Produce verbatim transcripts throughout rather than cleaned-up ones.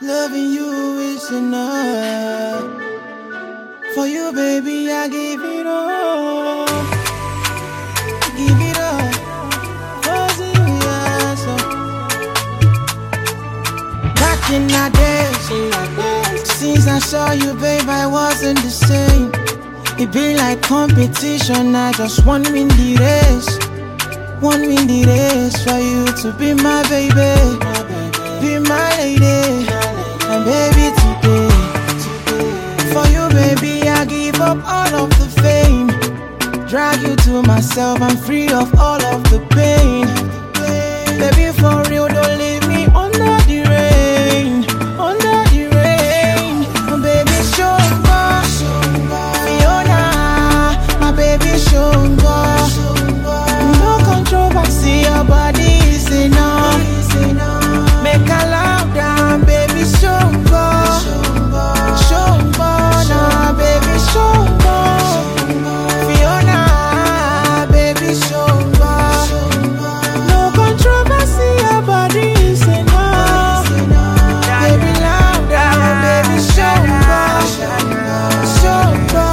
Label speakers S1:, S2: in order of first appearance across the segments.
S1: loving you is enough. For you, baby, I give it all. Give it all. For you, yes. Back in the days, since I saw you, babe, I wasn't the same. It be like competition, I just want win the race. One win the race for you to be my baby, be my lady, and baby today. For you, baby, I give up all of the fame. Drag you to myself, I'm free of all of the pain. Baby, for real, don't leave me under the rain, under the rain. Oh, baby, show me, Fiona, my baby, show me. No controversy, your body is enough. Make a loud down, baby, show me, show me, now, baby, show me. Fiona, baby, show me. No controversy, your body is enough. Baby, loud down, baby, show me, show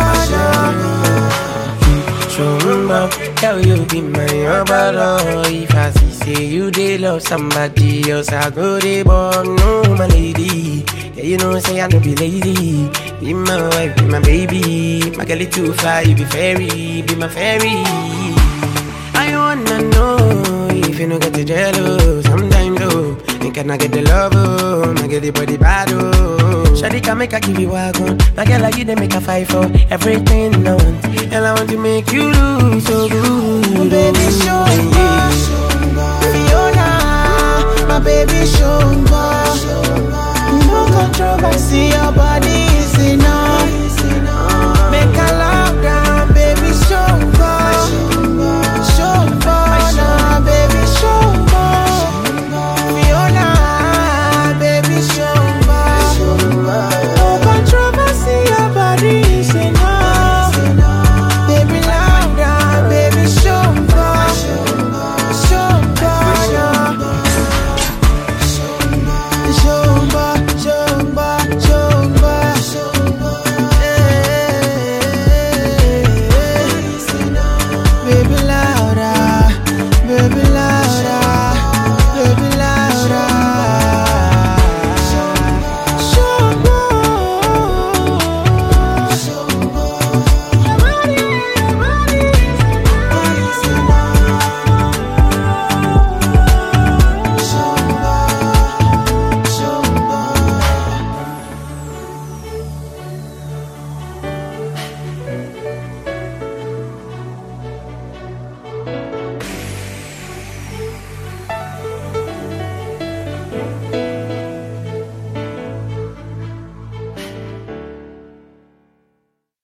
S1: me.
S2: Show tell you be my brother. If I see say you they love somebody else, I go they born no my lady. Yeah, you know say I no be lazy. Be my wife, be my baby. My girl too fly, you be fairy, be my fairy. I wanna know if you no get the jello. Sometimes though, and can I get the love? Oh, I get the body bad. Oh, Shawty can make a give you wagon. My girl like you, they make a fight for everything I want. And I want to make you look so good.
S1: Baby, show me, Fiona, my baby, show me. No controversy, your body